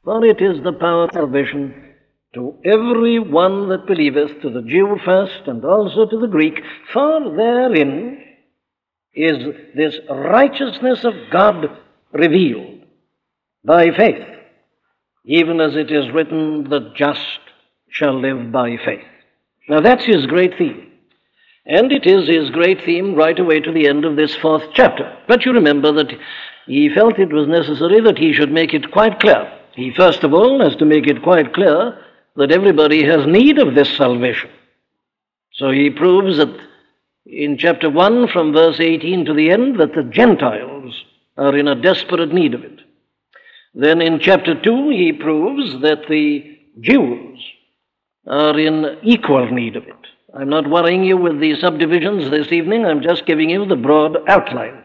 For it is the power of salvation to every one that believeth, to the Jew first, and also to the Greek. For therein is this righteousness of God revealed by faith, even as it is written, the just shall live by faith. Now that's his great theme. And it is his great theme right away to the end of this 4th chapter. But you remember that he felt it was necessary that he should make it quite clear. He first of all has to make it quite clear that everybody has need of this salvation. So he proves that in chapter 1 from verse 18 to the end that the Gentiles are in a desperate need of it. Then in chapter 2 he proves that the Jews are in equal need of it. I'm not worrying you with the subdivisions this evening. I'm just giving you the broad outline.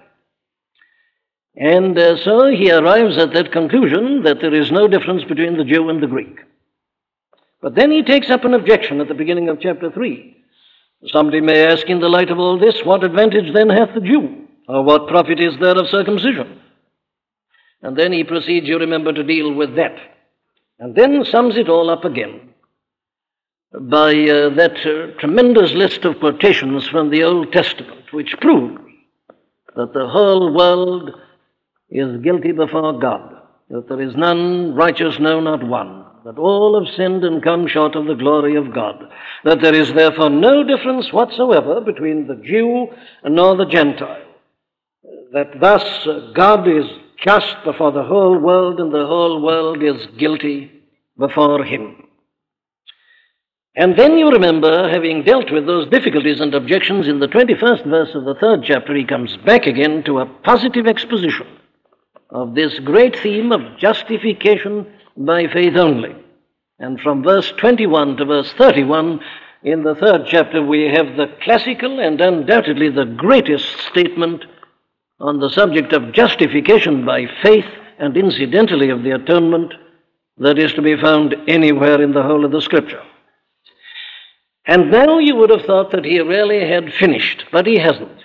And so he arrives at that conclusion that there is no difference between the Jew and the Greek. But then he takes up an objection at the beginning of chapter 3. Somebody may ask, in the light of all this, what advantage then hath the Jew? Or what profit is there of circumcision? And then he proceeds, you remember, to deal with that. And then sums it all up again by that tremendous list of quotations from the Old Testament, which prove that the whole world is guilty before God, that there is none righteous, no, not one, that all have sinned and come short of the glory of God, that there is therefore no difference whatsoever between the Jew nor the Gentile, that thus God is just before the whole world and the whole world is guilty before him. And then you remember, having dealt with those difficulties and objections in the 21st verse of the 3rd chapter, he comes back again to a positive exposition of this great theme of justification by faith only. And from verse 21 to verse 31 in the 3rd chapter, we have the classical and undoubtedly the greatest statement on the subject of justification by faith and incidentally of the atonement that is to be found anywhere in the whole of the Scripture. And now you would have thought that he really had finished, but he hasn't.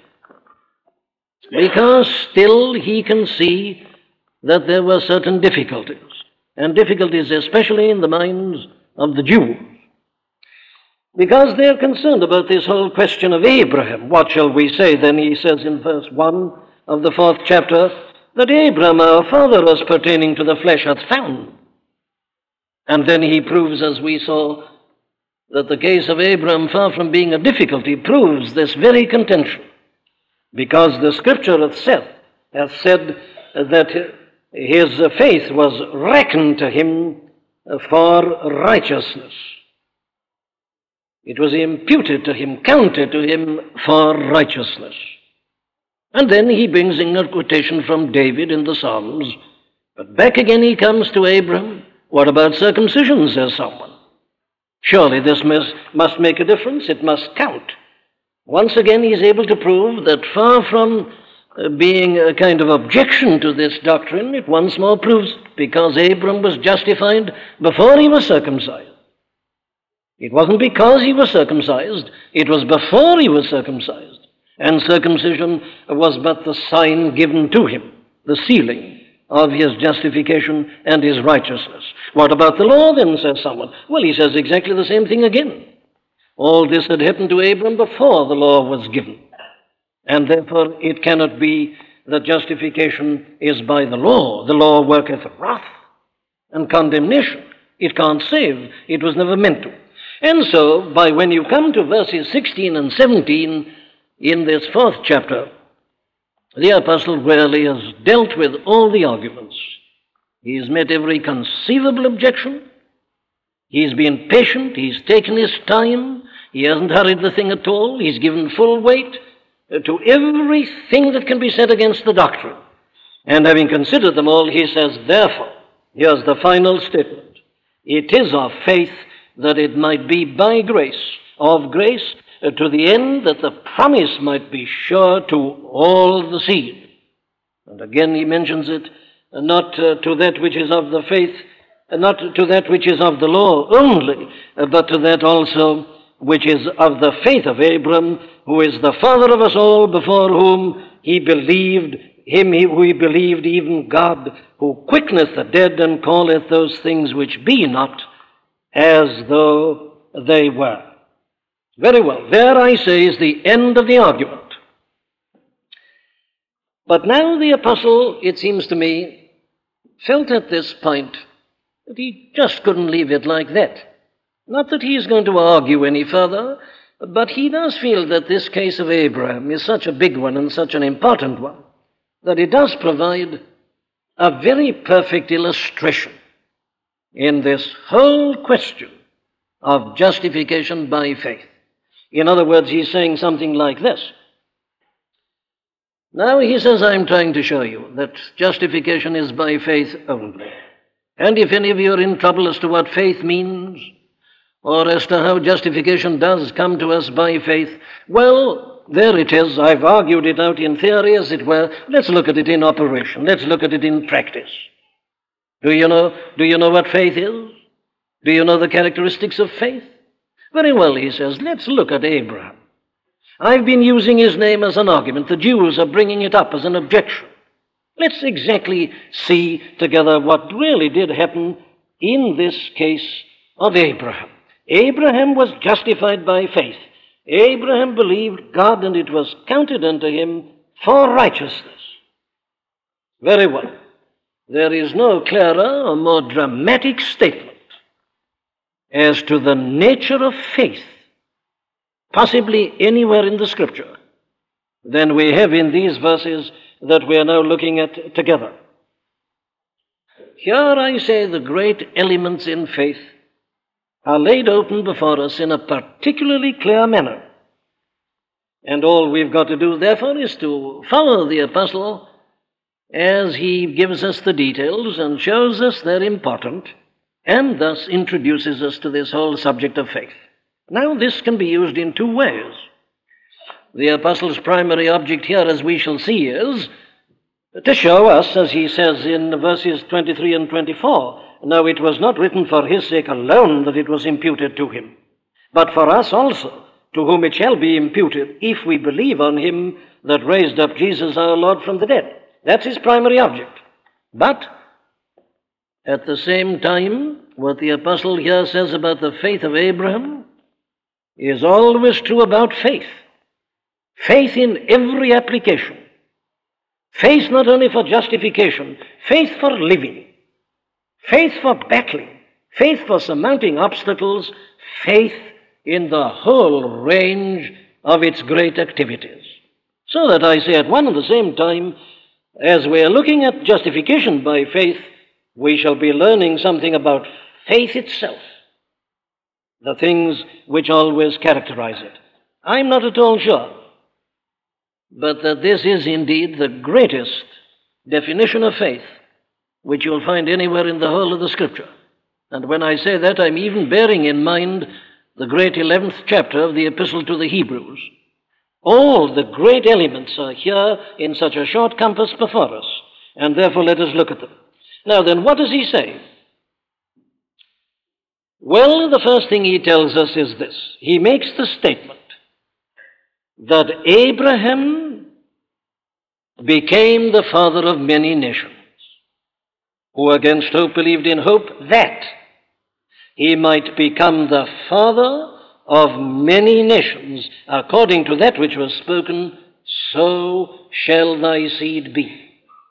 Because still he can see that there were certain difficulties, and difficulties especially in the minds of the Jews. Because they're concerned about this whole question of Abraham. What shall we say? Then he says in verse 1 of the 4th chapter, that Abraham our father as pertaining to the flesh hath found. And then he proves, as we saw, that the case of Abraham, far from being a difficulty, proves this very contention. Because the Scripture hath said that his faith was reckoned to him for righteousness. It was imputed to him, counted to him for righteousness. And then he brings in a quotation from David in the Psalms. But back again he comes to Abraham. What about circumcision, says someone. Surely this must make a difference. It must count. Once again, he's able to prove that far from being a kind of objection to this doctrine, it once more proves because Abram was justified before he was circumcised. It wasn't because he was circumcised, it was before he was circumcised. And circumcision was but the sign given to him, the sealing of his justification and his righteousness. What about the law then, says someone? Well, he says exactly the same thing again. All this had happened to Abram before the law was given. And therefore it cannot be that justification is by the law. The law worketh wrath and condemnation. It can't save. It was never meant to. And so, when you come to verses 16 and 17 in this 4th chapter, the apostle really has dealt with all the arguments. He's met every conceivable objection. He's been patient. He's taken his time. He hasn't hurried the thing at all. He's given full weight to everything that can be said against the doctrine. And having considered them all, he says, therefore, here's the final statement. It is of faith that it might be by grace, of grace, to the end that the promise might be sure to all the seed. And again he mentions it, not to that which is of the faith, not to that which is of the law only, but to that also which is of the faith of Abram, who is the father of us all, before whom he believed him who he believed, even God, who quickeneth the dead and calleth those things which be not as though they were. Very well, there I say is the end of the argument. But now the apostle, it seems to me, felt at this point that he just couldn't leave it like that. Not that he is going to argue any further, but he does feel that this case of Abraham is such a big one and such an important one that it does provide a very perfect illustration in this whole question of justification by faith. In other words, he's saying something like this. Now he says, I'm trying to show you that justification is by faith only. And if any of you are in trouble as to what faith means, or as to how justification does come to us by faith, well, there it is. I've argued it out in theory, as it were. Let's look at it in operation. Let's look at it in practice. Do you know what faith is? Do you know the characteristics of faith? Very well, he says, let's look at Abraham. I've been using his name as an argument. The Jews are bringing it up as an objection. Let's exactly see together what really did happen in this case of Abraham. Abraham was justified by faith. Abraham believed God, and it was counted unto him for righteousness. Very well. There is no clearer or more dramatic statement as to the nature of faith, possibly anywhere in the Scripture, than we have in these verses that we are now looking at together. Here, I say, the great elements in faith are laid open before us in a particularly clear manner. And all we've got to do, therefore, is to follow the apostle as he gives us the details and shows us they're important, and thus introduces us to this whole subject of faith. Now, this can be used in two ways. The apostle's primary object here, as we shall see, is to show us, as he says in verses 23 and 24, now it was not written for his sake alone that it was imputed to him, but for us also, to whom it shall be imputed, if we believe on him that raised up Jesus our Lord from the dead. That's his primary object. But at the same time, what the apostle here says about the faith of Abraham is always true about faith. Faith in every application. Faith not only for justification, faith for living, faith for battling, faith for surmounting obstacles, faith in the whole range of its great activities. So that I say at one and the same time, as we are looking at justification by faith, we shall be learning something about faith itself, the things which always characterize it. I'm not at all sure, but that this is indeed the greatest definition of faith which you'll find anywhere in the whole of the Scripture. And when I say that, I'm even bearing in mind the great 11th chapter of the Epistle to the Hebrews. All the great elements are here in such a short compass before us, and therefore let us look at them. Now then, what does he say? Well, the first thing he tells us is this. He makes the statement that Abraham became the father of many nations, who against hope believed in hope that he might become the father of many nations, according to that which was spoken, so shall thy seed be.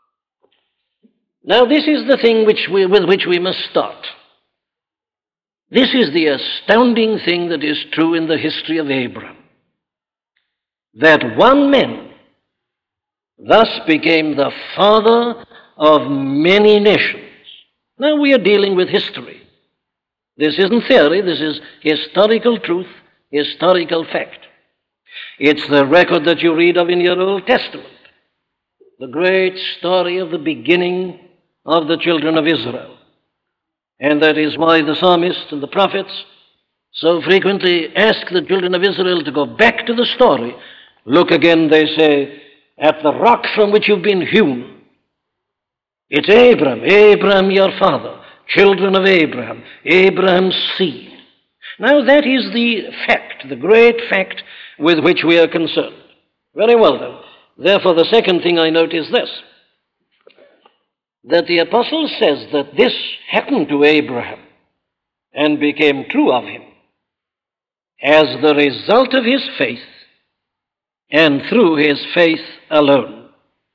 Now, this is the thing with which we must start. This is the astounding thing that is true in the history of Abraham, that one man thus became the father of many nations. Now, we are dealing with history. This isn't theory, this is historical truth, historical fact. It's the record that you read of in your Old Testament, the great story of the beginning of the children of Israel. And that is why the psalmist and the prophets so frequently ask the children of Israel to go back to the story. Look again, they say, at the rock from which you've been hewn. It's Abraham your father, children of Abraham, Abraham's seed. Now that is the fact, the great fact with which we are concerned. Very well then. Therefore, the second thing I note is this, that the apostle says that this happened to Abraham and became true of him as the result of his faith and through his faith alone.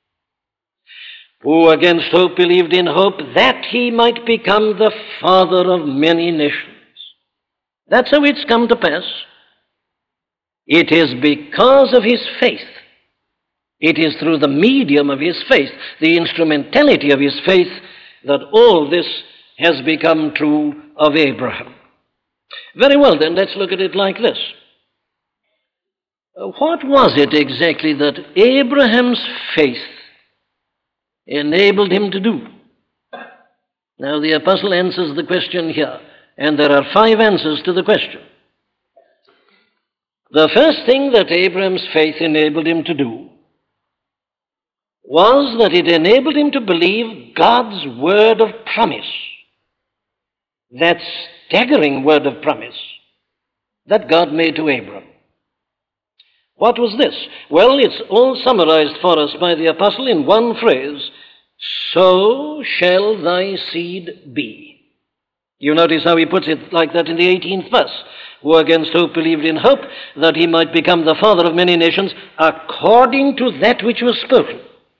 Who against hope believed in hope, that he might become the father of many nations. That's how it's come to pass. It is because of his faith. It is through the medium of his faith, the instrumentality of his faith, that all this has become true of Abraham. Very well, then, let's look at it like this. What was it exactly that Abraham's faith enabled him to do? Now, the apostle answers the question here, and there are 5 answers to the question. The first thing that Abraham's faith enabled him to do was that it enabled him to believe God's word of promise, that staggering word of promise that God made to Abram. What was this? Well, it's all summarized for us by the apostle in one phrase, so shall thy seed be. You notice how he puts it like that in the 18th verse. Who against hope believed in hope, that he might become the father of many nations, according to that which was spoken.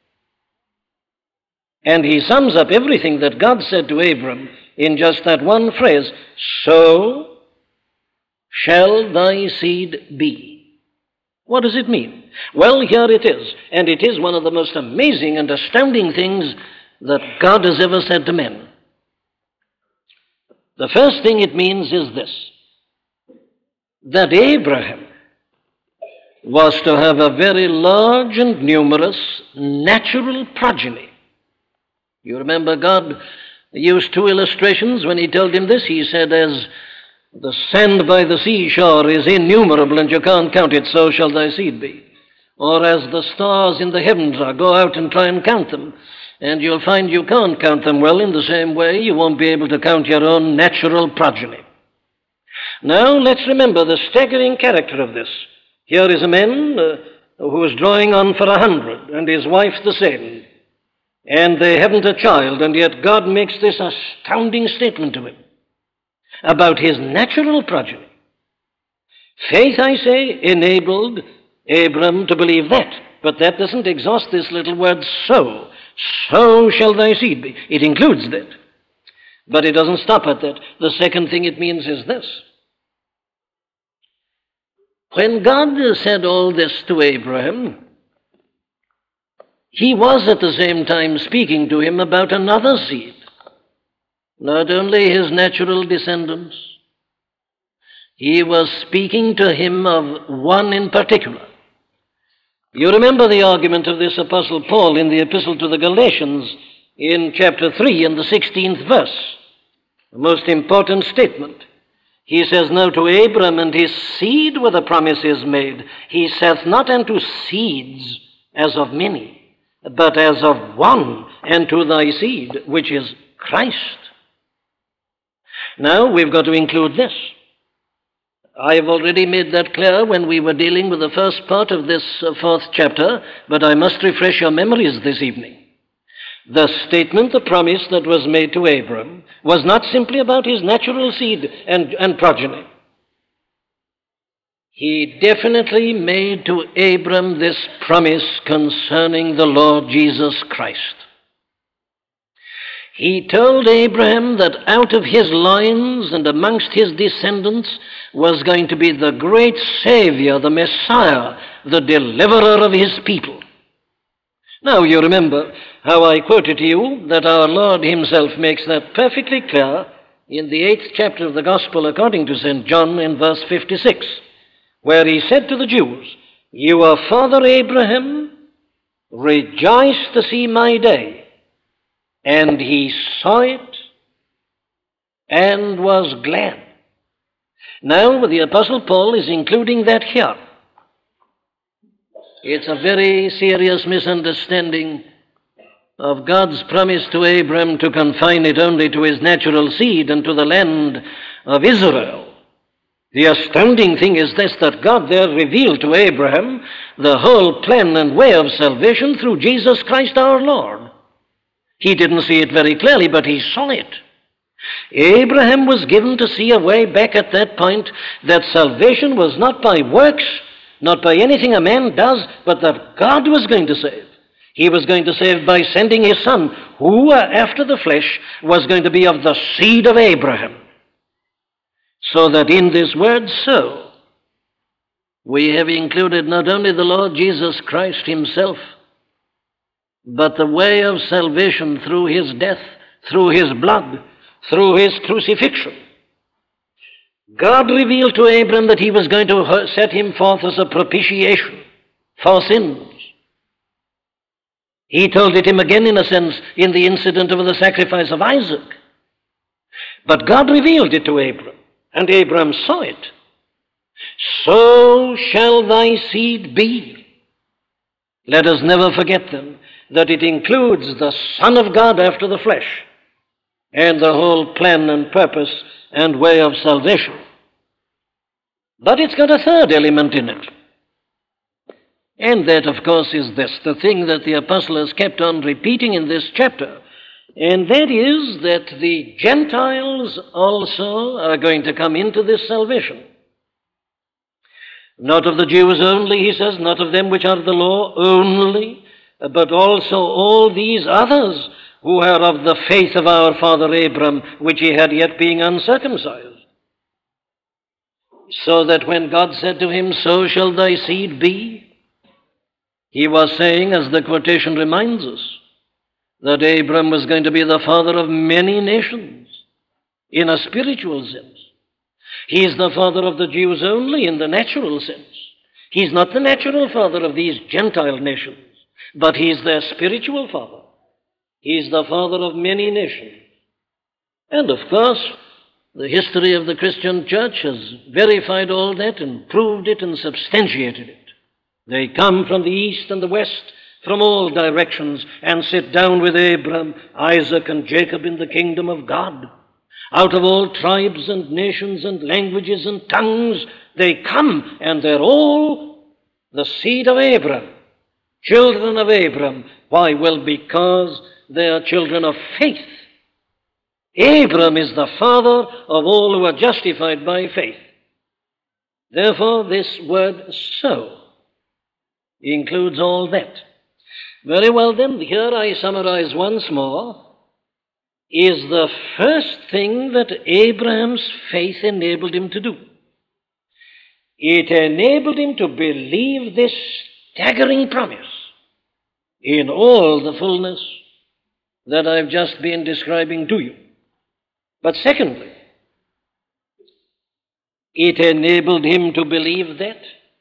And he sums up everything that God said to Abram in just that one phrase, so shall thy seed be. What does it mean? Well, here it is, and it is one of the most amazing and astounding things that God has ever said to men. The first thing it means is this, that Abraham was to have a very large and numerous natural progeny. You remember God used 2 illustrations when he told him this. He said, as the sand by the seashore is innumerable and you can't count it, so shall thy seed be. Or as the stars in the heavens are, go out and try and count them, and you'll find you can't count them. Well, in the same way, you won't be able to count your own natural progeny. Now, let's remember the staggering character of this. Here is a man who is drawing on for 100, and his wife the same. And they haven't a child, and yet God makes this astounding statement to him about his natural progeny. Faith, I say, enabled Abram to believe that. But that doesn't exhaust this little word, so. So shall thy seed be. It includes that. But it doesn't stop at that. The second thing it means is this. When God said all this to Abraham, he was at the same time speaking to him about another seed, not only his natural descendants. He was speaking to him of one in particular. You remember the argument of this Apostle Paul in the Epistle to the Galatians in chapter 3 and the 16th verse. The most important statement. He says, now to Abram and his seed where the promise is made, he saith not unto seeds as of many, but as of one, and to thy seed, which is Christ. Now, we've got to include this. I've already made that clear when we were dealing with the first part of this 4th chapter, but I must refresh your memories this evening. The statement, the promise that was made to Abram, was not simply about his natural seed and progeny. He definitely made to Abram this promise concerning the Lord Jesus Christ. He told Abraham that out of his loins and amongst his descendants was going to be the great Savior, the Messiah, the deliverer of his people. Now you remember how I quoted to you that our Lord himself makes that perfectly clear in the 8th chapter of the Gospel according to St. John in verse 56. Where he said to the Jews, your father Abraham rejoiced to see my day, and he saw it and was glad. Now, the Apostle Paul is including that here. It's a very serious misunderstanding of God's promise to Abraham to confine it only to his natural seed and to the land of Israel. The astounding thing is this, that God there revealed to Abraham the whole plan and way of salvation through Jesus Christ our Lord. He didn't see it very clearly, but he saw it. Abraham was given to see a way back at that point that salvation was not by works, not by anything a man does, but that God was going to save. He was going to save by sending his son, who, after the flesh, was going to be of the seed of Abraham. So that in this word "so," we have included not only the Lord Jesus Christ himself, but the way of salvation through his death, through his blood, through his crucifixion. God revealed to Abraham that he was going to set him forth as a propitiation for sins. He told it him again, in a sense, in the incident of the sacrifice of Isaac. But God revealed it to Abraham, and Abraham saw it. So shall thy seed be. Let us never forget then that it includes the Son of God after the flesh and the whole plan and purpose and way of salvation. But it's got a third element in it. And that, of course, is this, the thing that the apostle has kept on repeating in this chapter. And that is that the Gentiles also are going to come into this salvation. Not of the Jews only, he says, not of them which are the law only, but also all these others who are of the faith of our father Abram, which he had yet being uncircumcised. So that when God said to him, "So shall thy seed be," he was saying, as the quotation reminds us, that Abram was going to be the father of many nations in a spiritual sense. He is the father of the Jews only in the natural sense. He's not the natural father of these Gentile nations, but he's their spiritual father. He's the father of many nations. And of course, the history of the Christian church has verified all that and proved it and substantiated it. They come from the east and the west, from all directions, and sit down with Abraham, Isaac, and Jacob in the kingdom of God. Out of all tribes and nations and languages and tongues, they come, and they're all the seed of Abraham, children of Abraham. Why? Well, because they are children of faith. Abraham is the father of all who are justified by faith. Therefore, this word "so" includes all that. Very well then, here I summarize once more, is the first thing that Abraham's faith enabled him to do. It enabled him to believe this staggering promise in all the fullness that I've just been describing to you. But secondly, it enabled him to believe that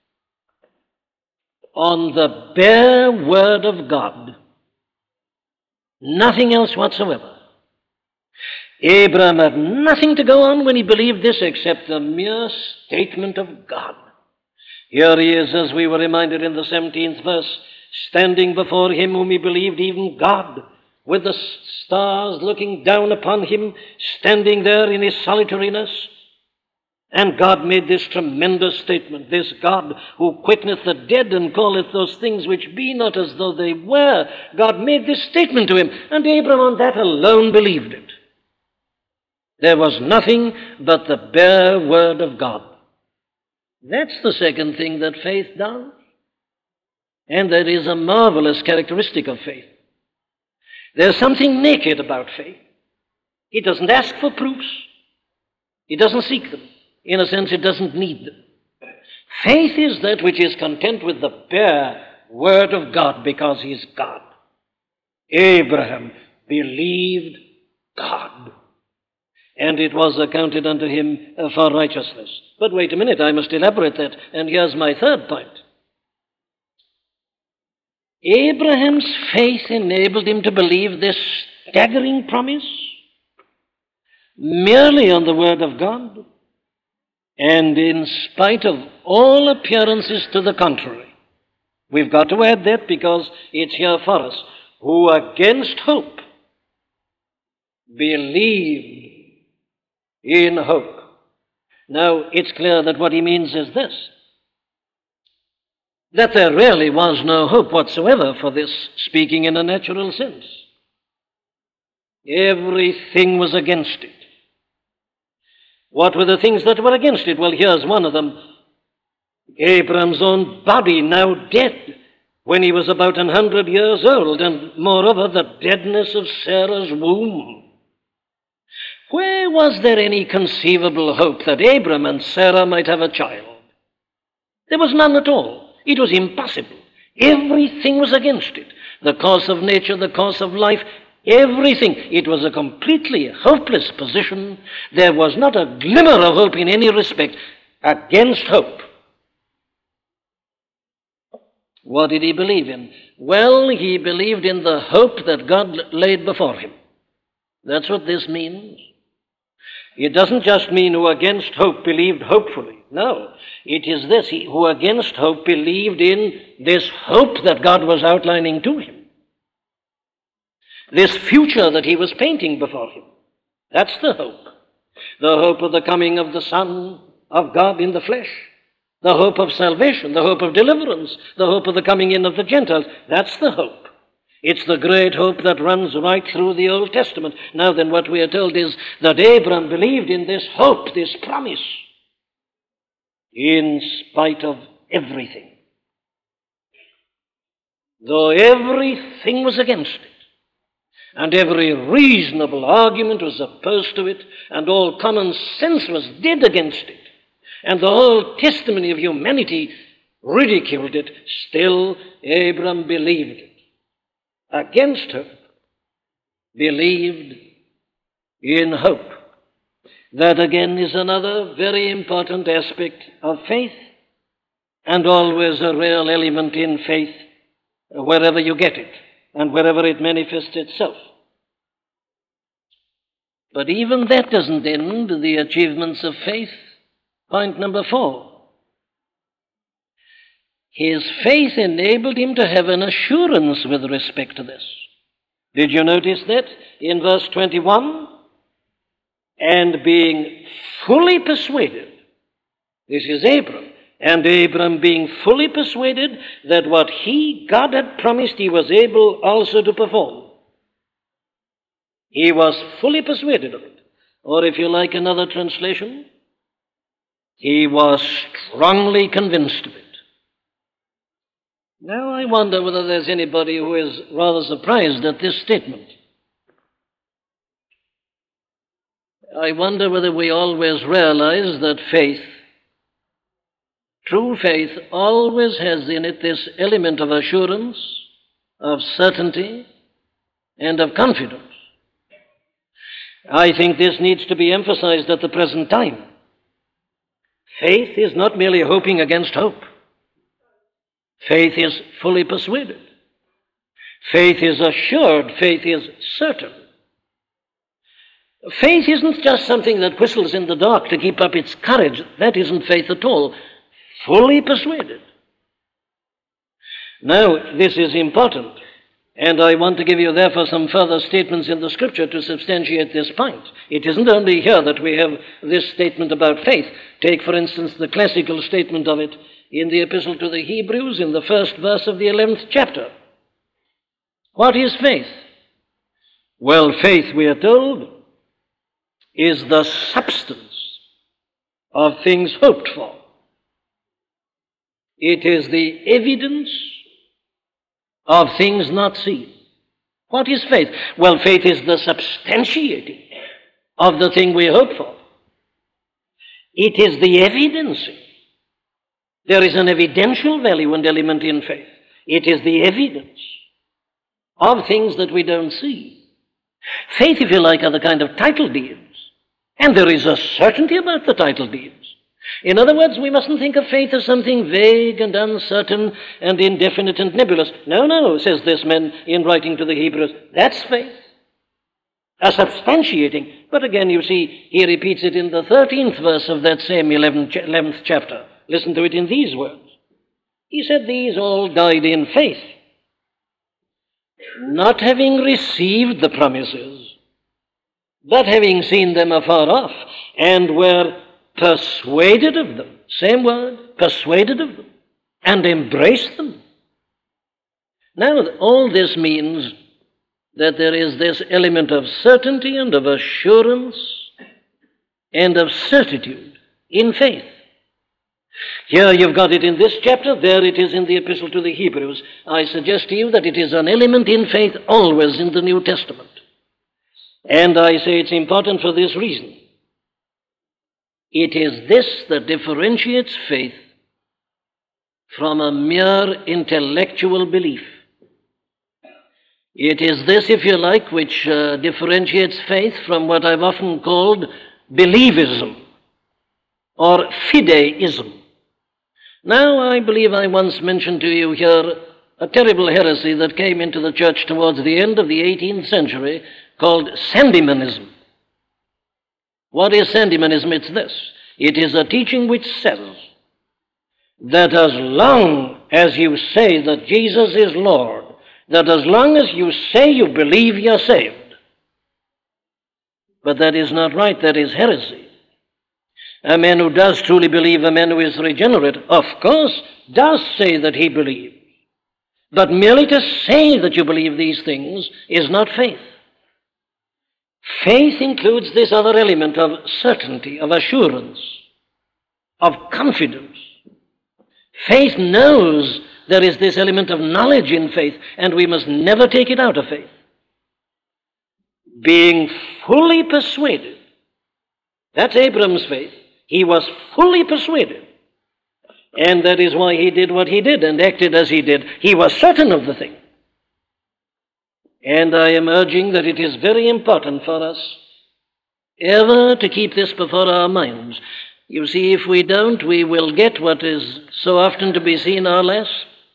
on the bare word of God, nothing else whatsoever. Abraham had nothing to go on when he believed this except the mere statement of God. Here he is, as we were reminded in the 17th verse, standing before him whom he believed, even God, with the stars looking down upon him, standing there in his solitariness. And God made this tremendous statement, this God who quickeneth the dead and calleth those things which be not as though they were. God made this statement to him, and Abraham on that alone believed it. There was nothing but the bare word of God. That's the second thing that faith does. And that is a marvelous characteristic of faith. There's something naked about faith. It doesn't ask for proofs. It doesn't seek them. In a sense, it doesn't need them. Faith is that which is content with the bare word of God because he is God. Abraham believed God, and it was accounted unto him for righteousness. But wait a minute, I must elaborate that, and here's my third point. Abraham's faith enabled him to believe this staggering promise merely on the word of God, and in spite of all appearances to the contrary. We've got to add that because it's here for us. Who against hope believed in hope. Now, it's clear that what he means is this, that there really was no hope whatsoever for this, speaking in a natural sense. Everything was against it. What were the things that were against it? Well, here's one of them. Abraham's own body, now dead, when he was about 100 years old, and moreover, the deadness of Sarah's womb. Where was there any conceivable hope that Abraham and Sarah might have a child? There was none at all. It was impossible. Everything was against it. The course of nature, the course of life, everything. It was a completely hopeless position. There was not a glimmer of hope in any respect. Against hope. What did he believe in? Well, he believed in the hope that God laid before him. That's what this means. It doesn't just mean who against hope believed hopefully. No, it is this, who against hope believed in this hope that God was outlining to him. This future that he was painting before him. That's the hope. The hope of the coming of the Son of God in the flesh. The hope of salvation, the hope of deliverance, the hope of the coming in of the Gentiles. That's the hope. It's the great hope that runs right through the Old Testament. Now then, what we are told is that Abraham believed in this hope, this promise, in spite of everything. Though everything was against it, and every reasonable argument was opposed to it, and all common sense was dead against it, and the whole testimony of humanity ridiculed it, still Abraham believed it. Against hope, believed in hope. That again is another very important aspect of faith, and always a real element in faith wherever you get it and wherever it manifests itself. But even that doesn't end the achievements of faith. Point number 4. His faith enabled him to have an assurance with respect to this. Did you notice that in verse 21? And being fully persuaded, this is Abram, and Abram being fully persuaded that what God had promised, he was able also to perform. He was fully persuaded of it. Or if you like another translation, he was strongly convinced of it. Now I wonder whether there's anybody who is rather surprised at this statement. I wonder whether we always realize that faith, true faith, always has in it this element of assurance, of certainty, and of confidence. I think this needs to be emphasized at the present time. Faith is not merely hoping against hope. Faith is fully persuaded. Faith is assured. Faith is certain. Faith isn't just something that whistles in the dark to keep up its courage. That isn't faith at all. Fully persuaded. Now, this is important, and I want to give you therefore some further statements in the Scripture to substantiate this point. It isn't only here that we have this statement about faith. Take, for instance, the classical statement of it in the Epistle to the Hebrews in the first verse of the 11th chapter. What is faith? Well, faith, we are told, is the substance of things hoped for. It is the evidence of things not seen. What is faith? Well, faith is the substantiating of the thing we hope for. It is the evidencing. There is an evidential value and element in faith. It is the evidence of things that we don't see. Faith, if you like, are the kind of title deeds. And there is a certainty about the title deeds. In other words, we mustn't think of faith as something vague and uncertain and indefinite and nebulous. No, says this man in writing to the Hebrews. That's faith. A substantiating. But again, you see, he repeats it in the 13th verse of that same 11th chapter. Listen to it in these words. He said, these all died in faith, not having received the promises, but having seen them afar off, and were persuaded of them, same word, persuaded of them, and embraced them. Now, all this means that there is this element of certainty and of assurance and of certitude in faith. Here you've got it in this chapter, there it is in the Epistle to the Hebrews. I suggest to you that it is an element in faith always in the New Testament. And I say it's important for this reason. It is this that differentiates faith from a mere intellectual belief. It is this, if you like, which differentiates faith from what I've often called believism or fideism. Now, I believe I once mentioned to you here a terrible heresy that came into the church towards the end of the 18th century called Sandymanism. What is Sandymanism? It's this. It is a teaching which says that as long as you say that Jesus is Lord, that as long as you say you believe, you're saved. But that is not right. That is heresy. A man who does truly believe, a man who is regenerate, of course, does say that he believes. But merely to say that you believe these things is not faith. Faith includes this other element of certainty, of assurance, of confidence. Faith knows there is this element of knowledge in faith, and we must never take it out of faith. Being fully persuaded. That's Abraham's faith. He was fully persuaded. And that is why he did what he did and acted as he did. He was certain of the thing. And I am urging that it is very important for us ever to keep this before our minds. You see, if we don't, we will get what is so often to be seen or less.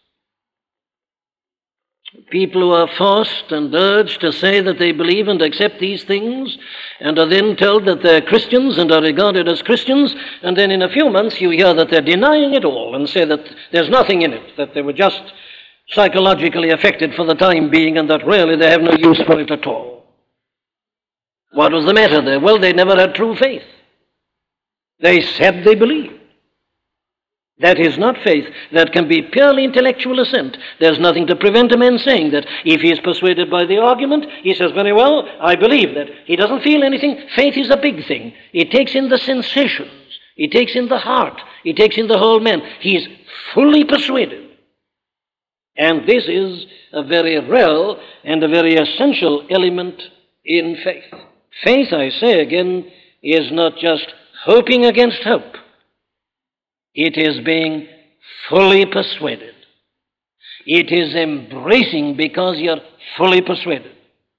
People who are forced and urged to say that they believe and accept these things and are then told that they're Christians and are regarded as Christians, and then in a few months you hear that they're denying it all and say that there's nothing in it, that they were just psychologically affected for the time being and that really they have no use for it at all. What was the matter there? Well, they never had true faith. They said they believed. That is not faith. That can be purely intellectual assent. There's nothing to prevent a man saying that. If he is persuaded by the argument, he says, very well, I believe that. He doesn't feel anything. Faith is a big thing. It takes in the sensations. It takes in the heart. It takes in the whole man. He is fully persuaded. And this is a very real and a very essential element in faith. Faith, I say again, is not just hoping against hope. It is being fully persuaded. It is embracing because you're fully persuaded.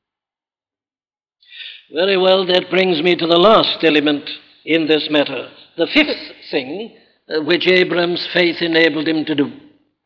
Very well, that brings me to the last element in this matter, the fifth thing which Abraham's faith enabled him to do.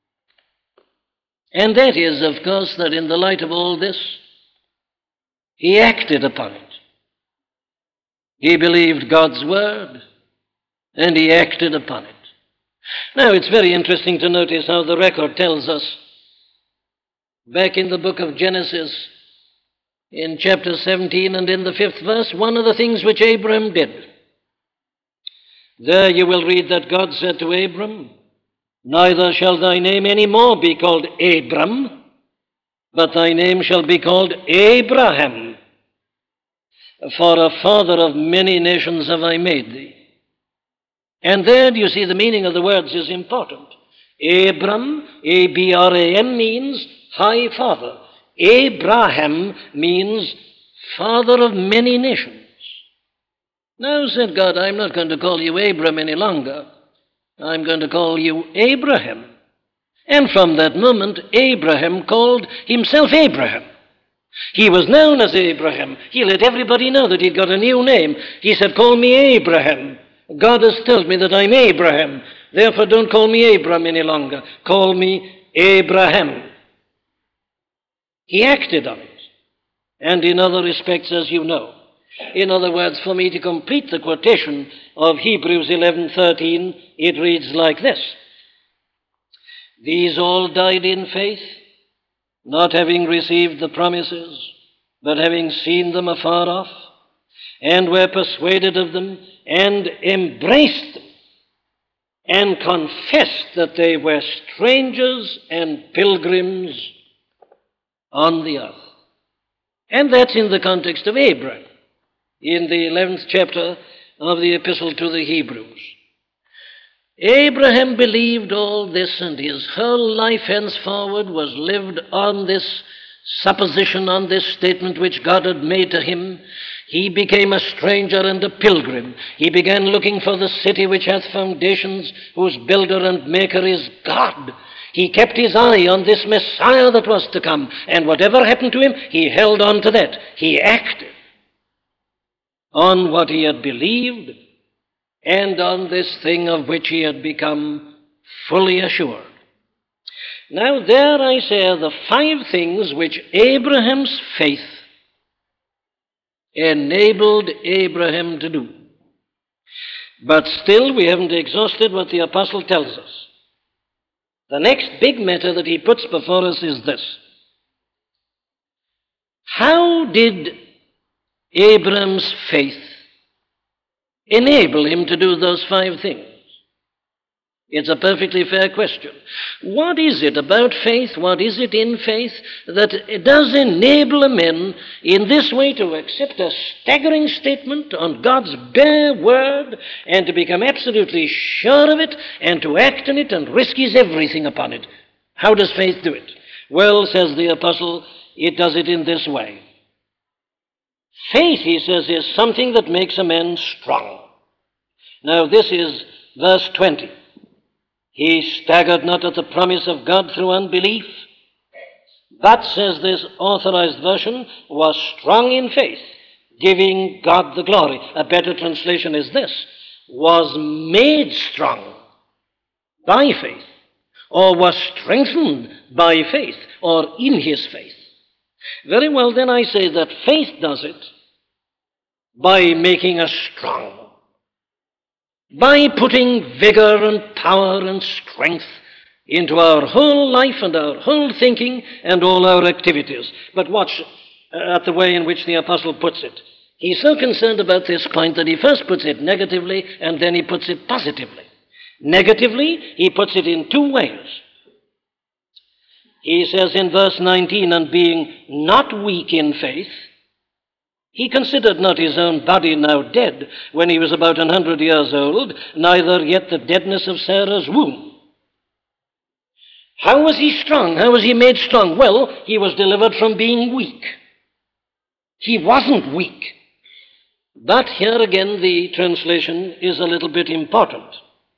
And that is, of course, that in the light of all this, he acted upon it. He believed God's word, and he acted upon it. Now, it's very interesting to notice how the record tells us, back in the book of Genesis, in chapter 17 and in the 5th verse, one of the things which Abraham did. There you will read that God said to Abram, neither shall thy name any more be called Abram, but thy name shall be called Abraham. For a father of many nations have I made thee. And there, you see, the meaning of the words is important. Abram, A-B-R-A-M, means high father. Abraham means father of many nations. Now, said God, I'm not going to call you Abram any longer. I'm going to call you Abraham. And from that moment, Abraham called himself Abraham. He was known as Abraham. He let everybody know that he'd got a new name. He said, call me Abraham. God has told me that I'm Abraham. Therefore, don't call me Abram any longer. Call me Abraham. He acted on it. And in other respects, as you know. In other words, for me to complete the quotation of Hebrews 11:13, it reads like this. These all died in faith, not having received the promises, but having seen them afar off, and were persuaded of them, and embraced them, and confessed that they were strangers and pilgrims on the earth. And that's in the context of Abraham, in the 11th chapter of the Epistle to the Hebrews. Abraham believed all this, and his whole life henceforward was lived on this supposition, on this statement which God had made to him. He became a stranger and a pilgrim. He began looking for the city which hath foundations, whose builder and maker is God. He kept his eye on this Messiah that was to come, and whatever happened to him, he held on to that. He acted on what he had believed, and on this thing of which he had become fully assured. Now there I say are the 5 things which Abraham's faith enabled Abraham to do. But still we haven't exhausted what the apostle tells us. The next big matter that he puts before us is this. How did Abraham's faith enable him to do those 5 things? It's a perfectly fair question. What is it about faith, what is it in faith that does enable a man in this way to accept a staggering statement on God's bare word and to become absolutely sure of it and to act on it and risk his everything upon it? How does faith do it? Well, says the apostle, it does it in this way. Faith, he says, is something that makes a man strong. Now, this is verse 20. He staggered not at the promise of God through unbelief, but, says this authorized version, was strong in faith, giving God the glory. A better translation is this, was made strong by faith, or was strengthened by faith, or in his faith. Very well, then I say that faith does it by making us strong, by putting vigor and power and strength into our whole life and our whole thinking and all our activities. But watch at the way in which the apostle puts it. He's so concerned about this point that he first puts it negatively and then he puts it positively. Negatively, he puts it in 2 ways. He says in verse 19, and being not weak in faith, he considered not his own body now dead when he was about 100 years old, neither yet the deadness of Sarah's womb. How was he strong? How was he made strong? Well, he was delivered from being weak. He wasn't weak. But here again the translation is a little bit important.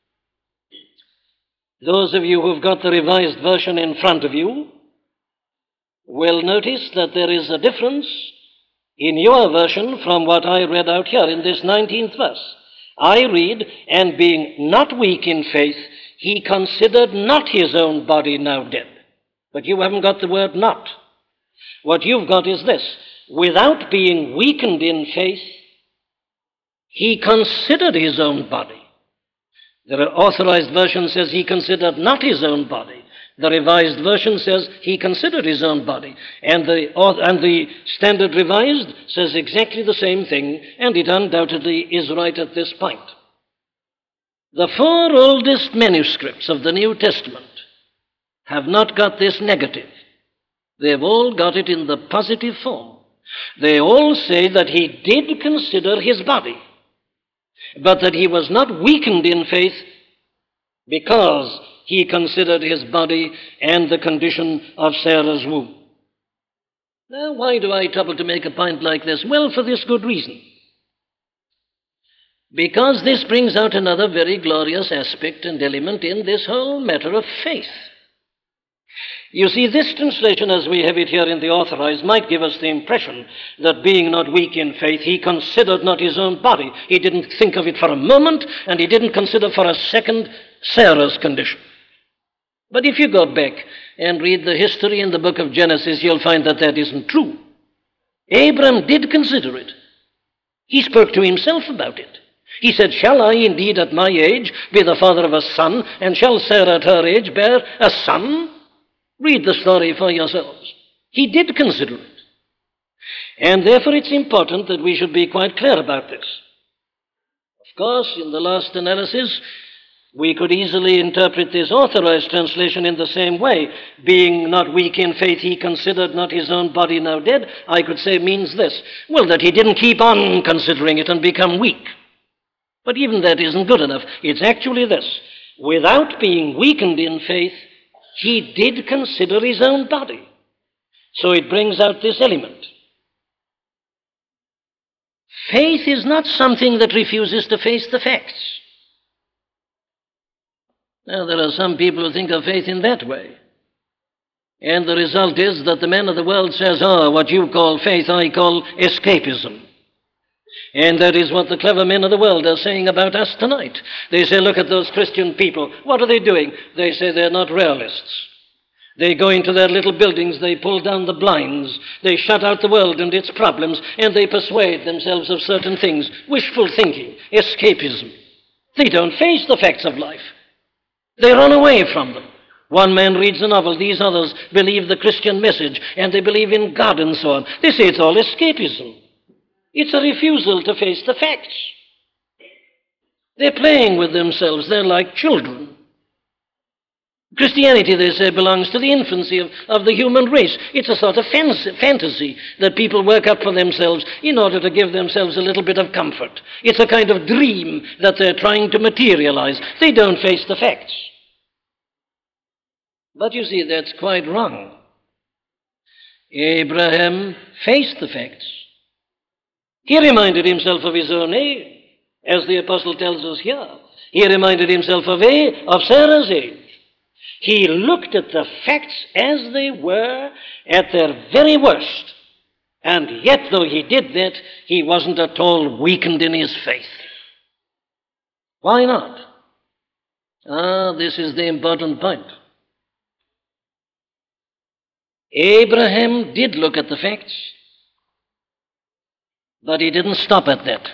Those of you who've got the Revised Version in front of you will notice that there is a difference in your version from what I read out here in this 19th verse. I read, and being not weak in faith, he considered not his own body now dead. But you haven't got the word not. What you've got is this. Without being weakened in faith, he considered his own body. The authorized version says he considered not his own body. The Revised Version says he considered his own body. And the Standard Revised says exactly the same thing, and it undoubtedly is right at this point. The 4 oldest manuscripts of the New Testament have not got this negative. They've all got it in the positive form. They all say that he did consider his body, but that he was not weakened in faith because he considered his body and the condition of Sarah's womb. Now, why do I trouble to make a point like this? Well, for this good reason. Because this brings out another very glorious aspect and element in this whole matter of faith. You see, this translation, as we have it here in the Authorized, might give us the impression that being not weak in faith, he considered not his own body. He didn't think of it for a moment, and he didn't consider for a second Sarah's condition. But if you go back and read the history in the book of Genesis, you'll find that that isn't true. Abram did consider it. He spoke to himself about it. He said, shall I indeed at my age be the father of a son, and shall Sarah at her age bear a son? Read the story for yourselves. He did consider it. And therefore it's important that we should be quite clear about this. Of course, in the last analysis, we could easily interpret this Authorized Translation in the same way. Being not weak in faith, he considered not his own body now dead, I could say means this. Well, that he didn't keep on considering it and become weak. But even that isn't good enough. It's actually this. Without being weakened in faith, he did consider his own body. So it brings out this element. Faith is not something that refuses to face the facts. Now, there are some people who think of faith in that way. And the result is that the man of the world says, what you call faith, I call escapism. And that is what the clever men of the world are saying about us tonight. They say, look at those Christian people. What are they doing? They say they're not realists. They go into their little buildings, they pull down the blinds, they shut out the world and its problems, and they persuade themselves of certain things. Wishful thinking, escapism. They don't face the facts of life. They run away from them. One man reads a novel, these others believe the Christian message, and they believe in God and so on. They say it's all escapism. It's a refusal to face the facts. They're playing with themselves. They're like children. Christianity, they say, belongs to the infancy of the human race. It's a sort of fantasy that people work up for themselves in order to give themselves a little bit of comfort. It's a kind of dream that they're trying to materialize. They don't face the facts. But you see, that's quite wrong. Abraham faced the facts. He reminded himself of his own age, as the apostle tells us here. He reminded himself of Sarah's age. He looked at the facts as they were at their very worst. And yet, though he did that, he wasn't at all weakened in his faith. Why not? This is the important point. Abraham did look at the facts, but he didn't stop at that.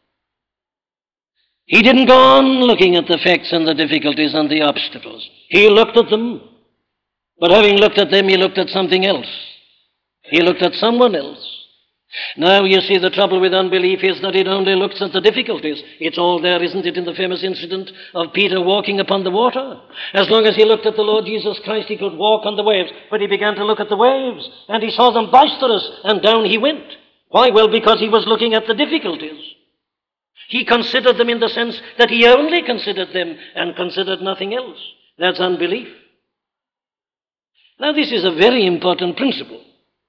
He didn't go on looking at the facts and the difficulties and the obstacles. He looked at them, but having looked at them, he looked at something else. He looked at someone else. Now, you see, the trouble with unbelief is that it only looks at the difficulties. It's all there, isn't it, in the famous incident of Peter walking upon the water? As long as he looked at the Lord Jesus Christ, he could walk on the waves. But he began to look at the waves, and he saw them boisterous, and down he went. Why? Well, because he was looking at the difficulties. He considered them in the sense that he only considered them and considered nothing else. That's unbelief. Now, this is a very important principle.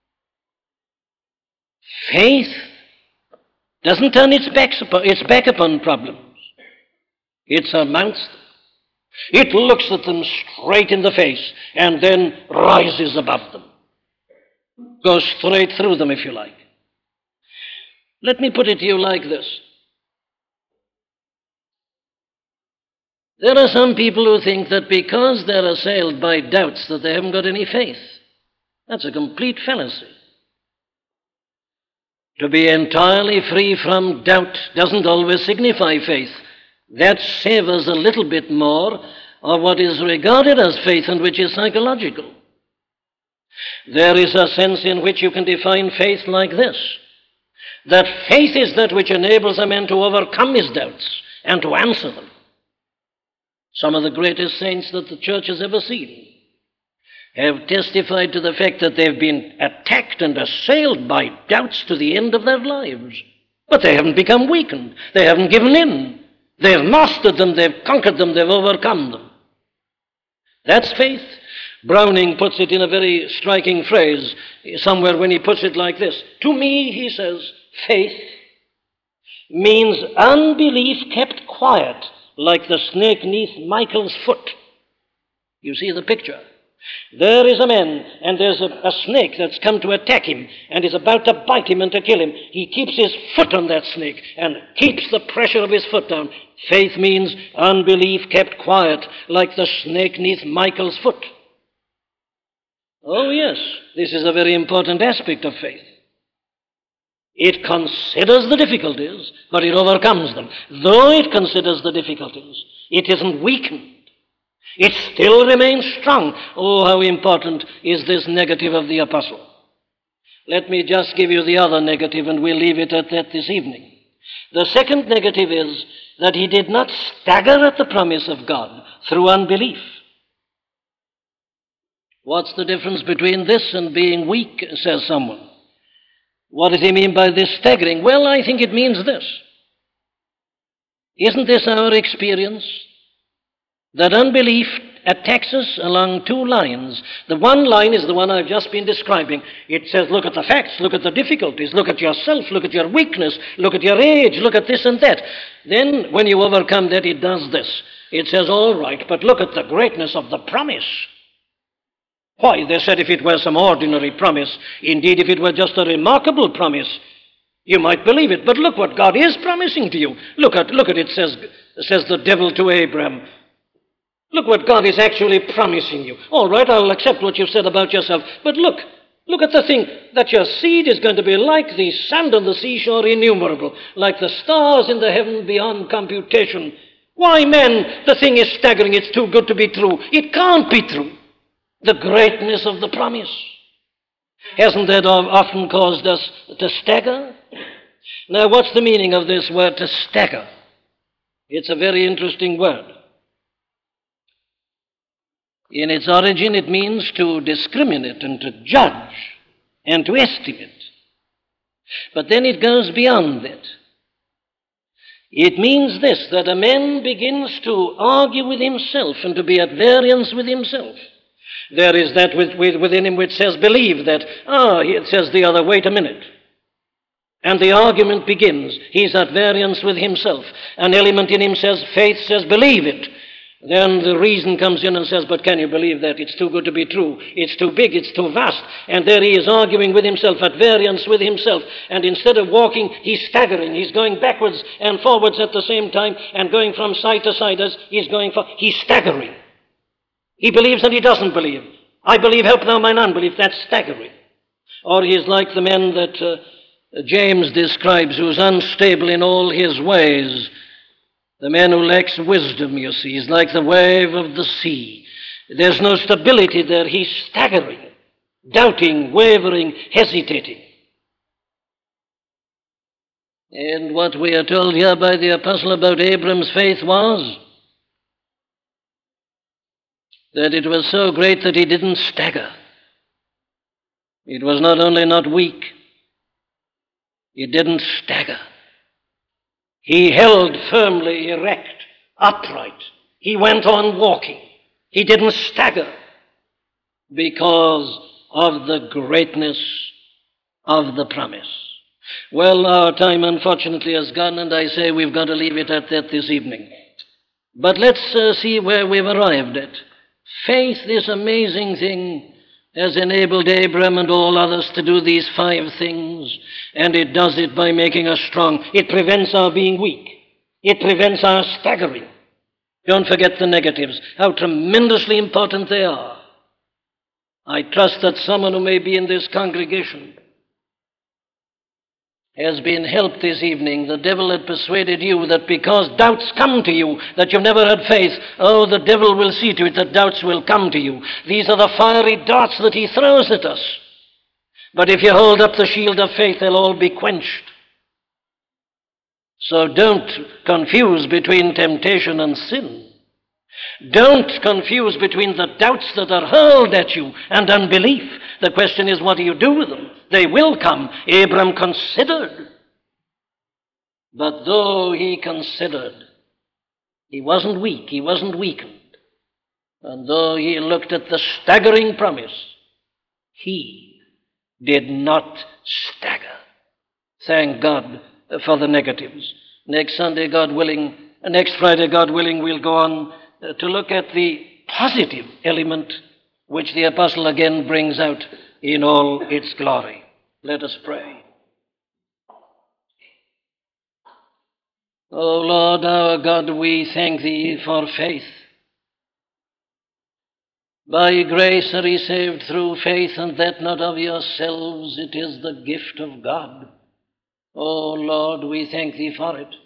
Faith doesn't turn its back upon problems. It surmounts them. It looks at them straight in the face and then rises above them. Goes straight through them, if you like. Let me put it to you like this. There are some people who think that because they're assailed by doubts that they haven't got any faith. That's a complete fallacy. To be entirely free from doubt doesn't always signify faith. That savors a little bit more of what is regarded as faith and which is psychological. There is a sense in which you can define faith like this, that faith is that which enables a man to overcome his doubts and to answer them. Some of the greatest saints that the church has ever seen have testified to the fact that they've been attacked and assailed by doubts to the end of their lives. But they haven't become weakened. They haven't given in. They've mastered them, they've conquered them, they've overcome them. That's faith. Browning puts it in a very striking phrase somewhere when he puts it like this. To me, he says, faith means unbelief kept quiet like the snake neath Michael's foot. You see the picture. There is a man, and there's a snake that's come to attack him, and is about to bite him and to kill him. He keeps his foot on that snake, and keeps the pressure of his foot down. Faith means unbelief kept quiet, like the snake neath Michael's foot. Oh yes, this is a very important aspect of faith. It considers the difficulties, but it overcomes them. Though it considers the difficulties, it isn't weakened. It still remains strong. Oh, how important is this negative of the apostle. Let me just give you the other negative, and we'll leave it at that this evening. The second negative is that he did not stagger at the promise of God through unbelief. What's the difference between this and being weak, says someone? What does he mean by this staggering? Well, I think it means this. Isn't this our experience? That unbelief attacks us along two lines. The one line is the one I've just been describing. It says, look at the facts, look at the difficulties, look at yourself, look at your weakness, look at your age, look at this and that. Then, when you overcome that, it does this. It says, all right, but look at the greatness of the promise. Why, they said if it were some ordinary promise, indeed if it were just a remarkable promise, you might believe it. But look what God is promising to you. Look at it, says the devil to Abraham. Look what God is actually promising you. All right, I'll accept what you've said about yourself, but look at the thing, that your seed is going to be like the sand on the seashore, innumerable, like the stars in the heaven beyond computation. Why, man, the thing is staggering. It's too good to be true. It can't be true. The greatness of the promise. Hasn't that often caused us to stagger? Now, what's the meaning of this word, to stagger? It's a very interesting word. In its origin, it means to discriminate and to judge and to estimate. But then it goes beyond that. It means this, that a man begins to argue with himself and to be at variance with himself. There is that within him which says, believe that. It says the other, wait a minute. And the argument begins. He's at variance with himself. An element in him says, faith says, believe it. Then the reason comes in and says, but can you believe that? It's too good to be true. It's too big. It's too vast. And there he is arguing with himself, at variance with himself. And instead of walking, he's staggering. He's going backwards and forwards at the same time and going from side to side as he's going he's staggering. He believes and he doesn't believe. I believe, help thou mine unbelief. That's staggering. Or he is like the man that James describes, who's unstable in all his ways. The man who lacks wisdom, you see, is like the wave of the sea. There's no stability there. He's staggering, doubting, wavering, hesitating. And what we are told here by the apostle about Abram's faith was that it was so great that he didn't stagger. It was not only not weak, it didn't stagger. He held firmly erect, upright. He went on walking. He didn't stagger because of the greatness of the promise. Well, our time unfortunately has gone, and I say we've got to leave it at that this evening. But let's see where we've arrived at. Faith, this amazing thing, has enabled Abraham and all others to do these 5 things, and it does it by making us strong. It prevents our being weak. It prevents our staggering. Don't forget the negatives, how tremendously important they are. I trust that someone who may be in this congregation has been helped this evening. The devil had persuaded you that because doubts come to you, that you've never had faith, the devil will see to it that doubts will come to you. These are the fiery darts that he throws at us. But if you hold up the shield of faith, they'll all be quenched. So don't confuse between temptation and sin. Don't confuse between the doubts that are hurled at you and unbelief. The question is, what do you do with them? They will come. Abram considered. But though he considered, he wasn't weak, he wasn't weakened. And though he looked at the staggering promise, he did not stagger. Thank God for the negatives. Next Friday, God willing, we'll go on to look at the positive element which the apostle again brings out in all its glory. Let us pray. O Lord our God, we thank thee for faith. By grace are ye saved through faith, and that not of yourselves, it is the gift of God. O Lord, we thank thee for it.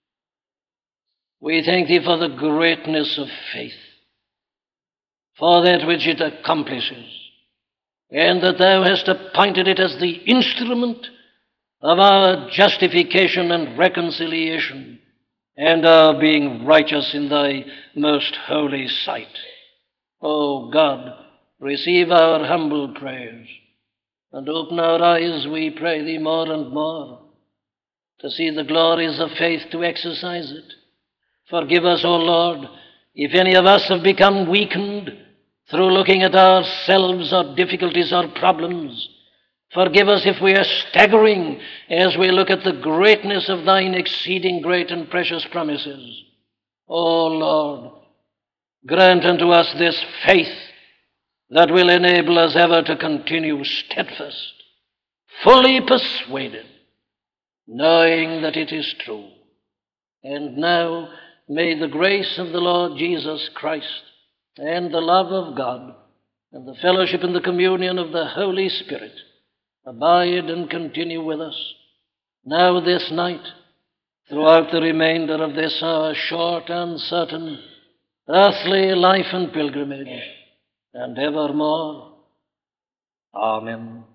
We thank thee for the greatness of faith, for that which it accomplishes. and that thou hast appointed it as the instrument of our justification and reconciliation, and our being righteous in thy most holy sight. O God, receive our humble prayers, and open our eyes, we pray thee, more and more, to see the glories of faith, to exercise it. Forgive us, O Lord, if any of us have become weakened through looking at ourselves or difficulties or problems. Forgive us if we are staggering as we look at the greatness of thine exceeding great and precious promises. O Lord, grant unto us this faith that will enable us ever to continue steadfast, fully persuaded, knowing that it is true. And now may the grace of the Lord Jesus Christ and the love of God and the fellowship and the communion of the Holy Spirit abide and continue with us, now this night, throughout the remainder of this our short, uncertain, earthly life and pilgrimage, and evermore. Amen.